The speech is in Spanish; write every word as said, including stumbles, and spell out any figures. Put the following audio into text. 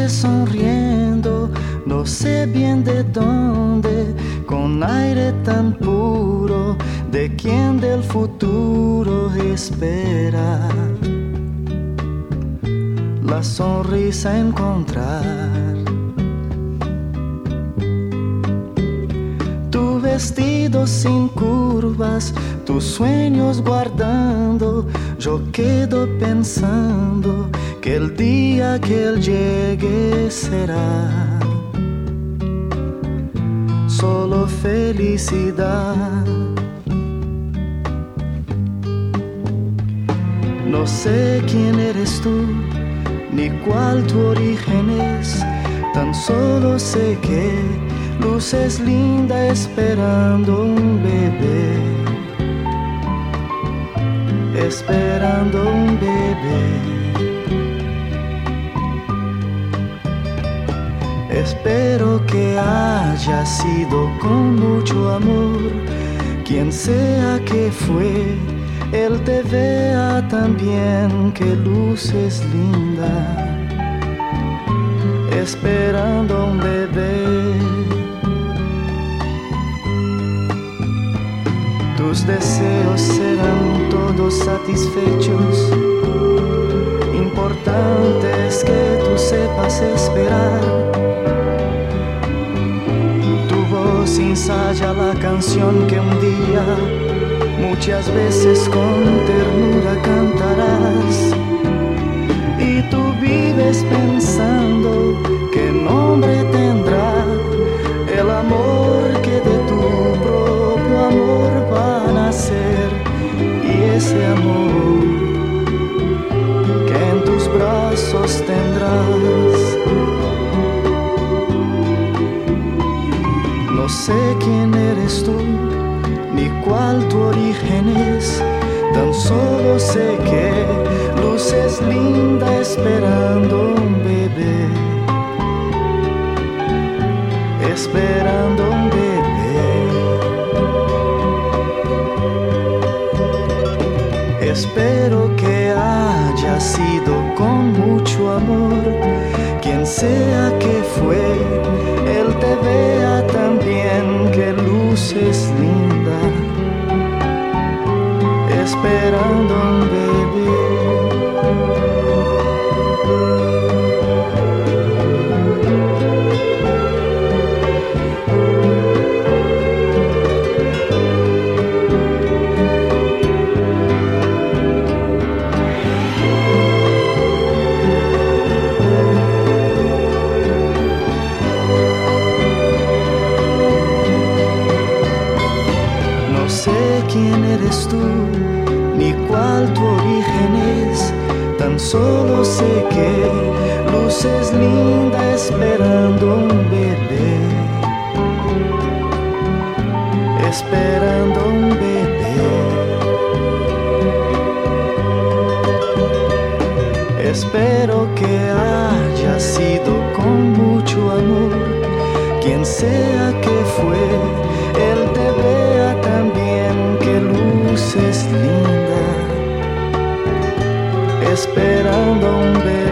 noche sonriendo, no sé bien de dónde, con aire tan puro, de quien del futuro espera la sonrisa encontrar. Tu vestido sin curvas, tus sueños guardando, yo quedo pensando que el día que él llegue será solo felicidad. No sé quién eres tú, ni cuál tu origen es, tan solo sé que luces linda esperando un bebé, esperando un bebé. Espero que haya sido con mucho amor, quien sea que fue, él te vea también, que luces linda, esperando un bebé. Tus deseos serán todos satisfechos, importante es que tú sepas esperar. Tu voz ensaya la canción que un día muchas veces con ternura cantarás, y tú vives pensando qué nombre tendrá el amor que de tu propio amor va a nacer, y ese amor que en tus brazos tendrás. No sé quién eres tú, ni cuál tu origen es, tan solo sé que luces linda esperando un bebé, esperando un bebé. Espero que haya sido con mucho amor, quien sea que fue, él te vea también, que luces linda, esperando un bebé. No sé quién eres tú, ni cuál tu origen es, tan solo sé que luces linda esperando un bebé, esperando un bebé. Espero que haya sido con mucho amor, quien sea que fue, él te vea también, que luces linda, esperando un bebé.